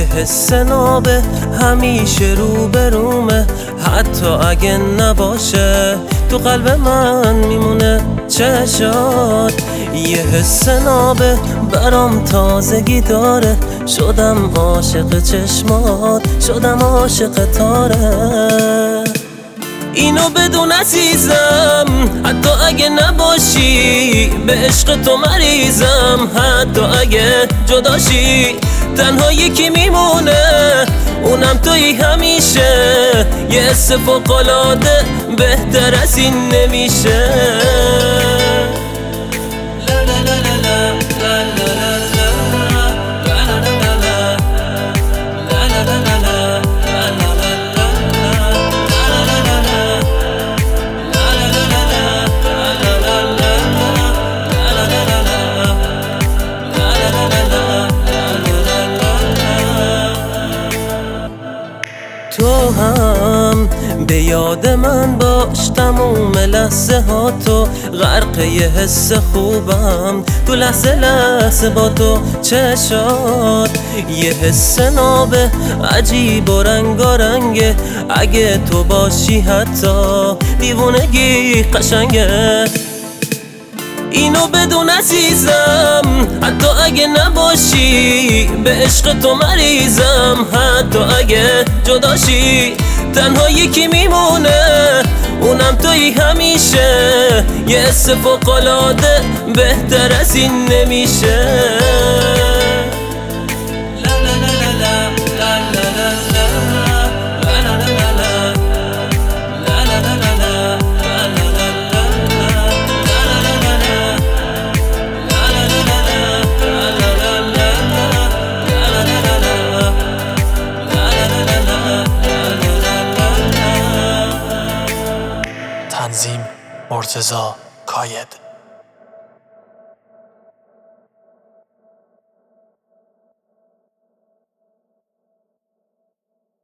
حس نابه همیشه رو برومه، حتی اگه نباشه تو قلب من میمونه. چشات یه حس نابه برام تازگی داره، شدم عاشق چشمات، شدم عاشق تاره. اینو بدون عزیزم، حتی اگه نباشی به عشق تو مریضم، حتی اگه جداشی تنها یکی میمونه، اونم تویی همیشه. یه حس فوق‌العاده بهتر از این نمیشه. تو هم به یاد من باش تموم لحظه ها، تو غرق یه حس خوبم تو لحظه لحظه با تو. چشات یه حس نابه عجیب و رنگارنگه، اگه تو باشی حتی دیوونگی قشنگه. اینو بدون عزیزم، حتی اگه نباشی به عشق تو مریضم، حتی اگه جداشی تنها یکی میمونه، اونم تویی همیشه. یه حس فوق‌العاده بهتر از این نمیشه. تنظیم مرتضی کاید.